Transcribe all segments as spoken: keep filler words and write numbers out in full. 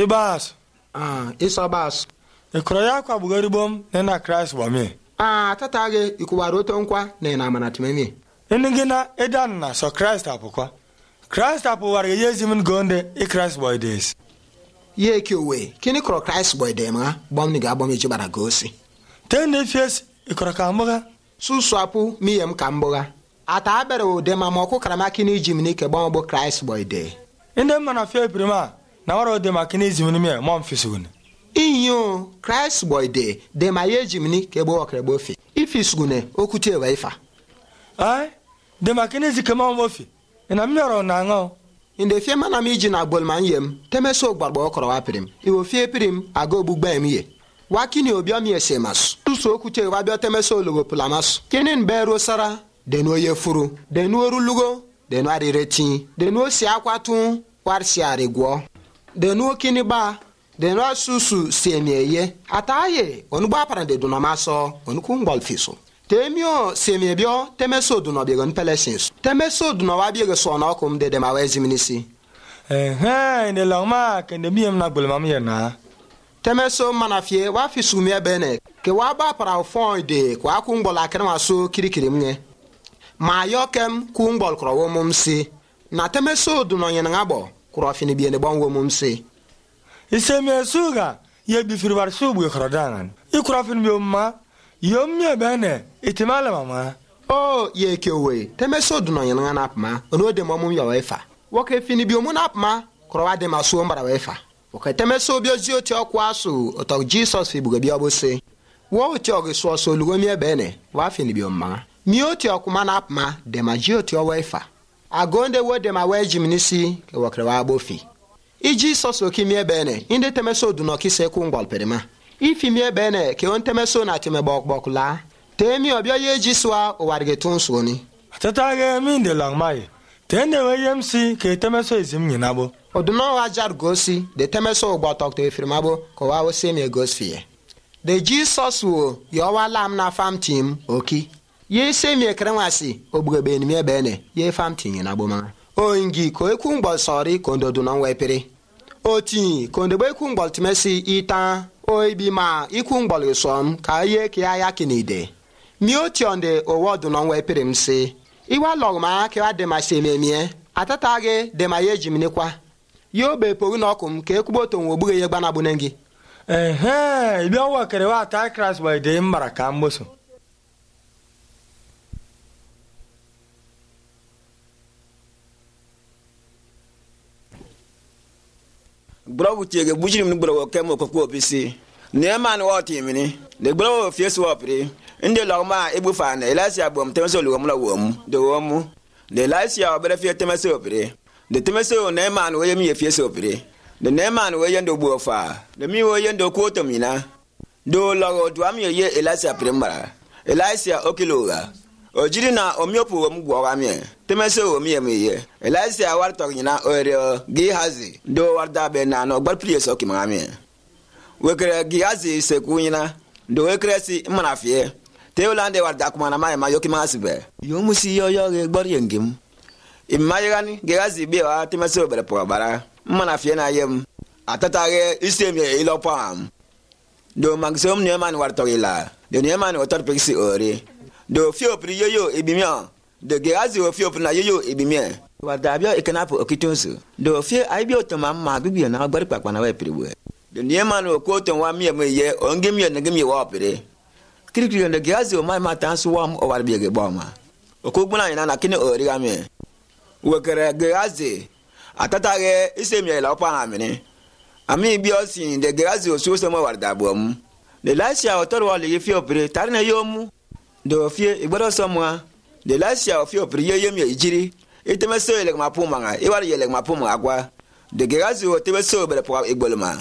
Ibas. Ah, iso bas. Ikroya kwa bugari bom nena Christ bo me. Ah, tatage ikuwaroto nkwa na na manatmemi. Eningina edan na so Christ apokwa. Christ apo warge yezimin gonde e Christ boy days. Ye kiwe, kini kro Christ boy dem ha, bom ni ga bom e jibara gosi. Ten ne fies ikro kamboga. Susu apu miyem kamboga. Ata abere o dem amoko krama kini jimni ke bom bo Christ boy de. Inde mana fie prima na waro de makini jimni me mom fisugun. Inyo Christ boy de de ma ye jimni ke bo okre bo fi. Ifisugune okutie wa ifa. Ai, de makini zikema mom fi. Ina mioro na ngo. Inde fie mana mi ji na bolman yem, temeso gbagbo okro wa prim. Iwo fie prim ago bugba emiye. Wakini obi omi esemas. Tuso okutie wa bio temeso logo pulamas. Kenin bero sara, de no ye furu, de no rulugo, de no ari reti, de no si akwatu, war si arigwo. De no kini ba, de no susu si emiye. Ataye, onu ba para de dunamaso, onu kungbol fiso. Temio semiebio temeso du no biegon pelesins. Temeso du no wa biego so na okum de de ma wezi minisi. Eh eh ne lama ke ne miem na gbol mam ye na. Temeso manafie wa fisu mi ebene ke wa ba para fon de kwa kungbol akere wa so kirikiri mnye. Ma yokem kungbol kro wo mumsi. Na temeso du no yen ngabo kro fini bi ne bon wo mumsi. Iseme suga ye bi firwar subu khrodangan. Ikro fin bi umma Yom ye bene, itimala mama. Oh, ye kewe. Temeso du no yana napma. Ono de momum ya wefa. Woke fini bi omu napma. Krowa de maso mbara wefa. Woke temeso bi ozio ti okwa so. Otok Jesus fi buga bi obose. Wo ti oge so so lugo mi bene. Wa fini bi omma. Mi oti okuma napma de ma ji oti owefa. Agonde wo de ma weji minisi ke wokrewa abofi. I Jesus okimi bene. Inde temeso du no kise ku ngbal perema. Ifi mi bene ke on temeso na time bok bok la temi obio ye jiswa o warge tunso ni Tatage min de lang mai tende wemsi ke temeso izim nyinabo oduno wa jar gosi de temeso gbo tok te firmabo ko wa o semi gosfie de Jesus wo yo wa lam na fam team oki ye semi ekrenwasi obuge ben mi bene ye fam team nyinabo ma o ngi ko eku ngbo sori ko ndodu no wepere oti ko ndebe eku ngbo timesi ita Oi bi ma iku ngbol som ka ye ke aya kinide mi oti onde owodu no we pirim se iwa log ma ke wa de ma sememie atatage de ma ye jimini kwa yo be pogu no kum ke kuboto wo buge ye gbana bunengi eh eh ibi owa kere wa ta Christ boy de maraka mboso Brogu tiege bujirim ni brogu kemo ko ko pisi ne man woti mini de brogu fies wopri inde logma ibu fane elasi abom temeso lugom la wom de womu de lasi abere fie temeso opri de temeso ne man wo yemi fies opri de ne man wo yendo bu fa de mi wo yendo ko to mina do logo do am ye elasi aprimara elasi okiloga ojiri na omiopo wom gwo amie temeso omi emiye elasi awar to nyina ore gi hazi do warda be na no gbar plie so kimamie wekre gi hazi se kunyina do wekre si manafie teolande warda kuma na mai ma yokima asibe yo musi yo yo ge gbar yengim imayani gi hazi be wa temeso bere po bara manafie na yem atatage isemie ilopam do magzom ne man warto ila de ne man otor pexi ore do fio pri yoyo ibimia de geazi o fio pri na yoyo ibimia wadabia ikanapo okitonso do fio aibio to mamma bibia na gbari pakpa na wa priwe de niema no koton wa mie meye ongemie na gemie wa opere kirikiri de geazi o mai matanso wa o warbia ge boma okogbuna ina na kini ori ga me wekere geazi atata ge isemie la opa amini ami biosin de geazi o so so mo wardabom de lasia otor wa le fio pri tarna yomu do fie igboro somwa de lasia of your priye yem ye ijiri itemeso ele mapumanga iwari yele mapumanga kwa de gegazi o temeso bere po igbolma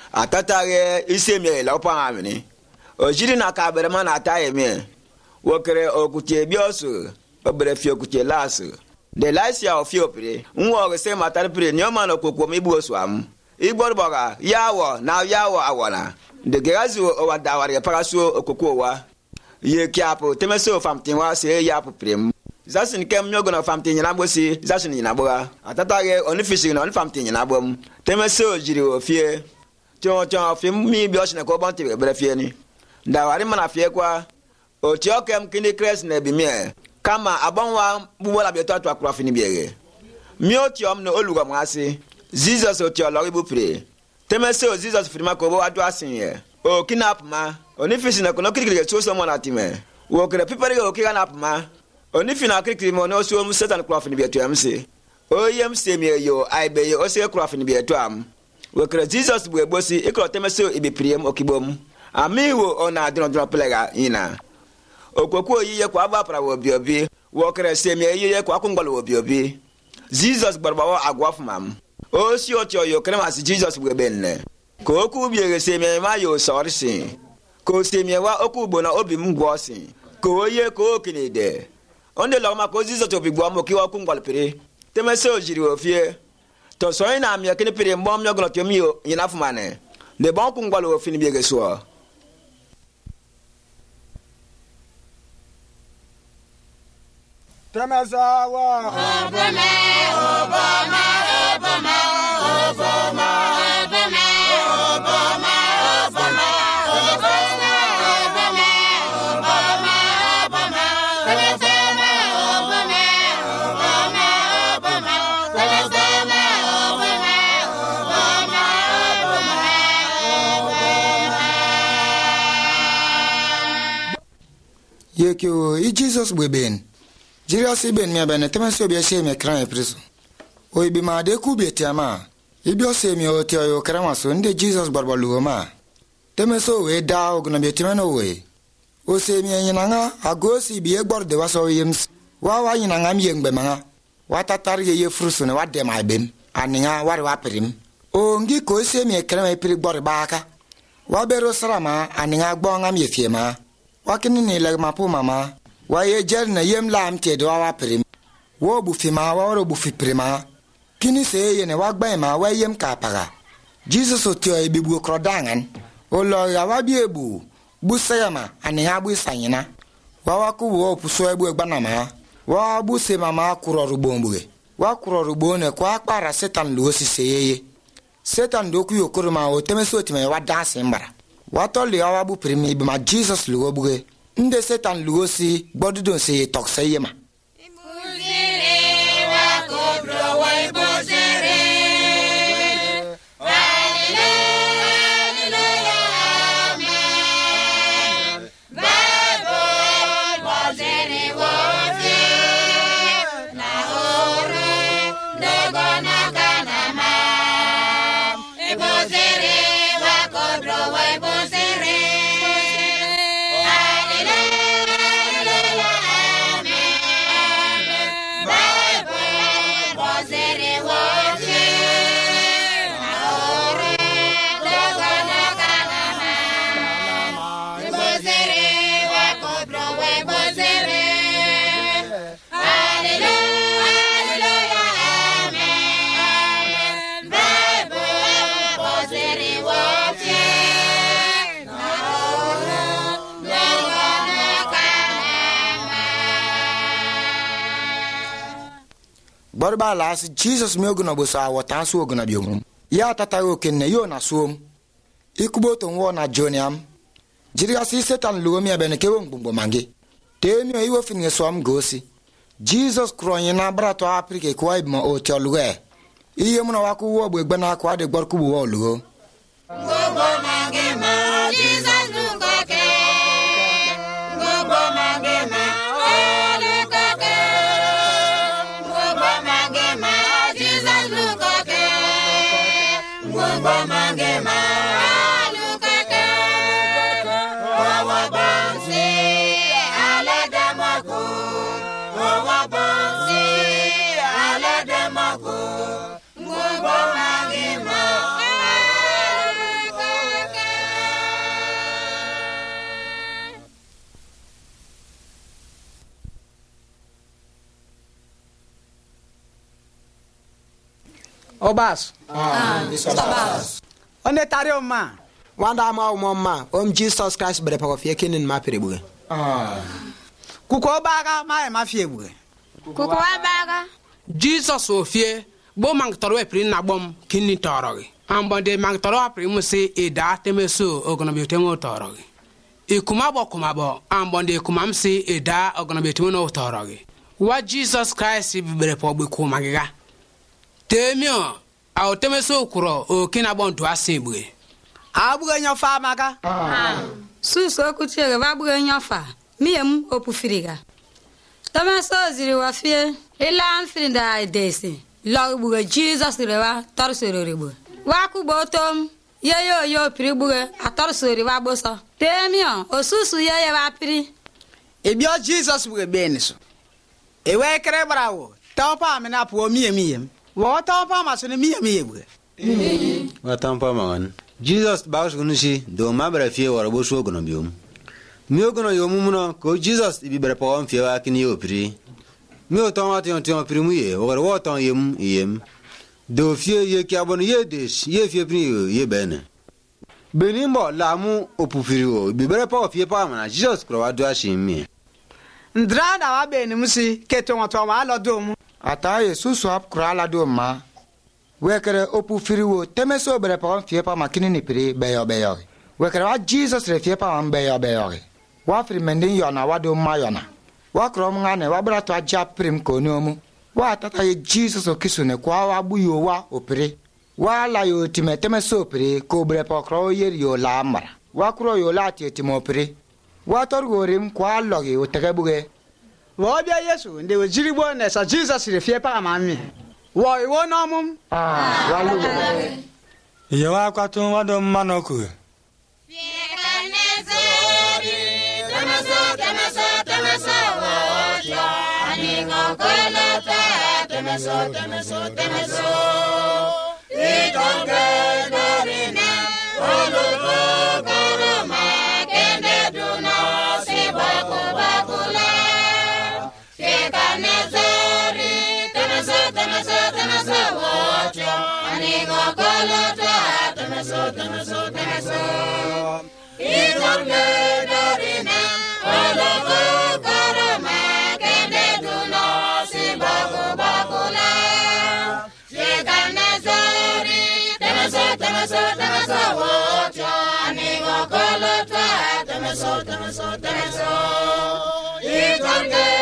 atatare isemie la opa amini ojiri na ka bere ma na ataye me wokere okutie bioso obere fie okutie laso de lasia of your pri nwo se matar pri nyoma no kokwo mebu oswam igboro boga yawo na yawo awona de gegazi o wadawari paraso okokwo wa ye kiapo temeso famtin wa se yapo prem zasin kem nyogo na famti nyina bosi zasin nyina boga atata ge oni fishing na oni famti nyina bom temese ojiri ofie cho cho fie mi bi osne ko bon tibe bere fie ni nda wari mana fie kwa o ti okem kini kres na bi me kama abonwa bubola bi to to akura fini biege mi o ti om no olugo mwase Jesus o ti ologi bu pre temese o Jesus firima ko bo adu asin ye o kinap ma oni fishing na ko no kirikiri so so mo na time wo kre pipere o kinap ma oni fina kirikiri mo no so mu Satan kura fini bi to am se o yem se mi yo ai be yo o se kura fini bi to am wo kre Jesus bu ebosi ikro temese o ibi priem okibom ami wo ona adron dron pelega ina okwoku oyiye kwa ba para wo biobi wo kre se mi yiye kwa kungwalo wo biobi Jesus gbarbawo agwafumam o si o ti oyo kre ma si Jesus bu ebenne ko oku biege se mi ma yo sorisi ko se mi wa oku bo na obi mgwosi ko oye ko okinide onde lo ma ko Jesus obi gwa mo ki wa kungwalo pere temese o jiri ofie to so ina mi akene pere mbom nyogolo to mi yo yina fumane de bon kungwalo ofini biege so Tamazawa Obama, Obama, Obama, Obama, Obama, Obama, Obama, Obama, Obama, Obama, Obama, Obama, Obama, Obama, Yekyo, I Jesus bweben. Jirasi ben mi abene temeso bi ese mi kran epreso. O ibi ma de ku bi tiama. Ibi o se mi o ti o kran so nde Jesus barbalu ma. Temeso we da o gna bi timeno we. O se mi nyina nga agosi bi e gbor de waso yems. Wa wa nyina nga mi yengbe ma. Wa tatar ye ye fruso ne wa de ma bem. Aninga wa wa prim. O ngi ko se mi kran e pri gbor baaka. Wa bero sarama aninga gbo nga mi fie ma. Wa kini ni leg ma po mama. Wa ye jer na yem lam te do wa prim wo bu fi ma wa ro bu fi prima kini se ye ne wa gba ma wa yem ka paga Jesus o ti o e bibu krodangan o lo ya wa bi ebu bu sayama ani ha bu sanyina wa wa ku wo pu so ebu egba na ma wa bu se mama kuro rubo mbuge wa kuro rubo ne kwa kpara Satan lo si se ye Satan do ku yokoro ma o temeso ti me wa dance mbara wa to le wa bu primi bi ma Jesus lo buge nde Satan luosi bodu se tokse yema Ibuzire wa kobro wa ibuzire Hallelujah amen Bible wazere wofi na oro dogona kanama Ibuzire wa kobro wa ibuzire Borba las Jesus mi oguna bosa watan so oguna biom ya tata yo kenne yo na som ikubo to wo na joniam jiriga si Satan luo mi abene ke won gbogbo mange te mi o iwo fin so am gosi Jesus kroyin na brato aprike ko ibe mo o ti oluwe iye mu na wa ku wo gbegbe na kwa de gbor ku wo luo gbogbo mange ma Jesus lukoke gbogbo mange ma Gbogbo mange ma lukeke Owa bansi alade maku Owa bansi alade maku Gbogbo mange ma lukeke Obas. ah Obas Onde tare o ma. Wanda ma o mama om Jesus Christ bere pa fie kinin ma perebu. ah Kuko baga ma e ma fie bu. Kukuwa baga. Jesus ofie bo mang toro e pri na bom kini torogi. Ambonde mang toro apri musi e da temeso ogono biotengo torogi. E kumabo kumabo ambonde kumamsi e da ogono biotengo torogi. Wa Jesus Christ bibere po bu kumagiga. Temio a temeso kuro o kina bon to asebue. Abuga nyofa maga. Suso kuchege babuga nyofa. Miem opufiriga. Temeso ziri wafie ila amfirinda desi. Logbuga Jesus rewa torsoro ribu. Waku botom ye yo yo pribuga atorsori wa boso. Temio osusu ye ye wa pri. Ebio Jesus buga beniso. Ewe kere brawo. Tampa amena po mie mie. Wo tampa masone mie mie buga. Wa tampa mangan. Jesus baus gunushi do mabra fie wara bo sho gono biom. Mi ogono yo mumuno ko Jesus ibi bere po fie wa kini yo pri. Mi o ton ati on ton pri mu ye o wo ton yem yem. Do fie ye ki abon ye des ye fie pri ye bene. Benimbo la mu opufiri o bi bere po fie pa mana Jesus kro wa do ashimi. Ndra na wa beni musi keton to ma lo do mu. Ata Yesu swap kra la do ma. Wekere opufiri wo temeso bere pa fie pa makini ni pri beyo beyo. Wekere wa Jesus re fie pa man beyo beyo. Wa fri mendin yona wa do ma yona. Wa krom ngane wa bra to aja prim ko ni omu. Wa tata ye Jesus okisu ne kwa wa bu yo wa opre. Wa la yo time temeso opre ko bere pa kro yer yo la mara. Wa kro yo la ti timo opre. Wa torgorim kwa logi o tegebuge. Wo bia Yesu nde wo jiribo ne sa Jesus re fie pa mami. Wo iwo no mum. Ah, wa lu. Ye wa kwatu wa do manoku. Temeso, temeso, temeso. Itonge dorina, oluko koroma, kende duna sibaku bakula. Fikanezori, temeso, temeso, temeso, wacho. Anigo kolota, temeso, temeso, temeso. Itonge dorina, oluko koroma, kende duna sibaku bakula. Fikanezori, temeso, temeso, temeso, wacho. Anigo kolota, temeso, temeso, temeso. Itonge